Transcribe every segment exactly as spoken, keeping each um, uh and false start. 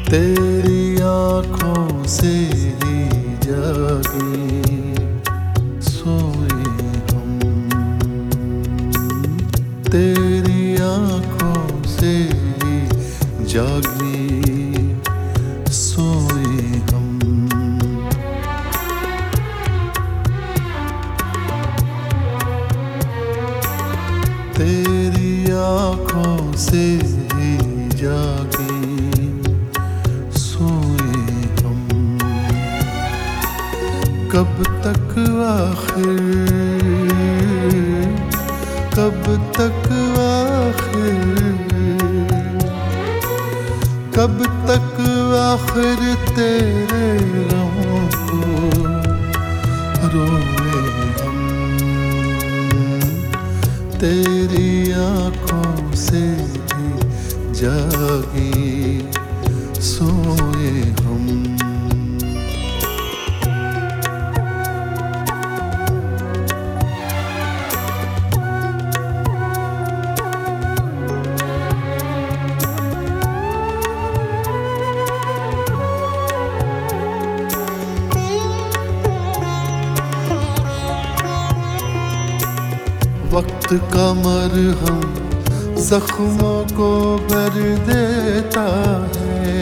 तेरी आँखों से ही जागे सोए हम, तेरी आँखों से ही जागे सोए हम। तेरी आँखों से ही जागे सोए हम। कब तक आखिर, कब तक आखिर, कब तक आखिर तेरे गमों को रोए हम। तेरी आँखों से ही जागे सोए हम। वक्त का मरहम जख्मों को भर देता है,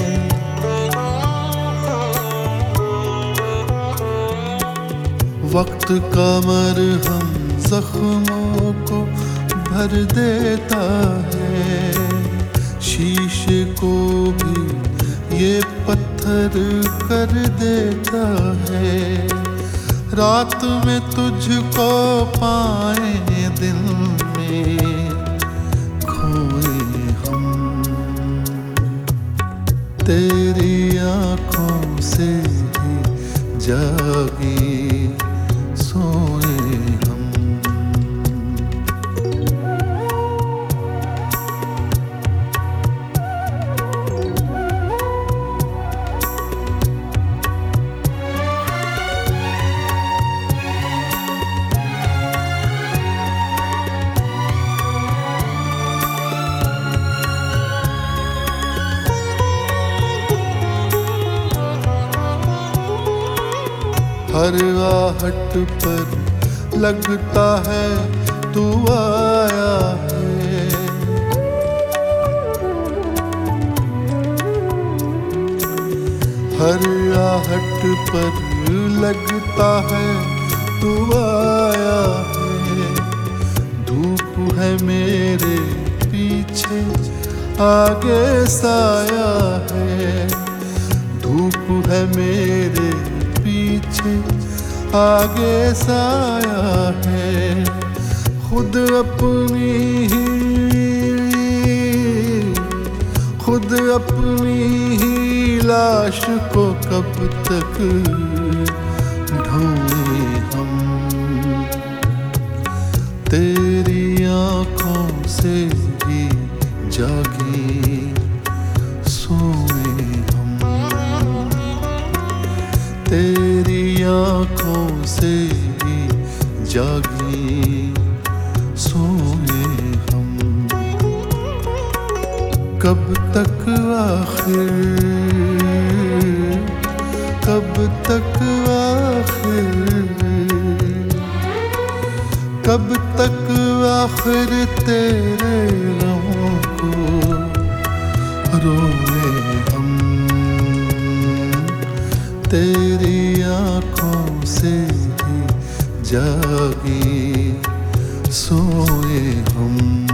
वक्त का मरहम जख्मों को भर देता है। शीशे को भी ये पत्थर कर देता है। रात में तुझको पाए दिल में खोए हम। तेरी आँखों से ही जागे सोए हम। हर आहट पर लगता है तू आया है। हर आहट पर लगता है तू आया है। धूप है मेरे पीछे आगे साया है। धूप है मेरे पीछे आगे साया है। खुद अपनी ही, खुद अपनी ही लाश को कब तक ढूंढे हम। तेरी आँखों से ही जागे सोए हम। तेरी आँखों से ही जागे सोए हम। कब तक आखिर, कब तक आखिर, कब तक आखिर तेरे गमों को रोए हम। तेरी आँखों से ही जागे सोए हम।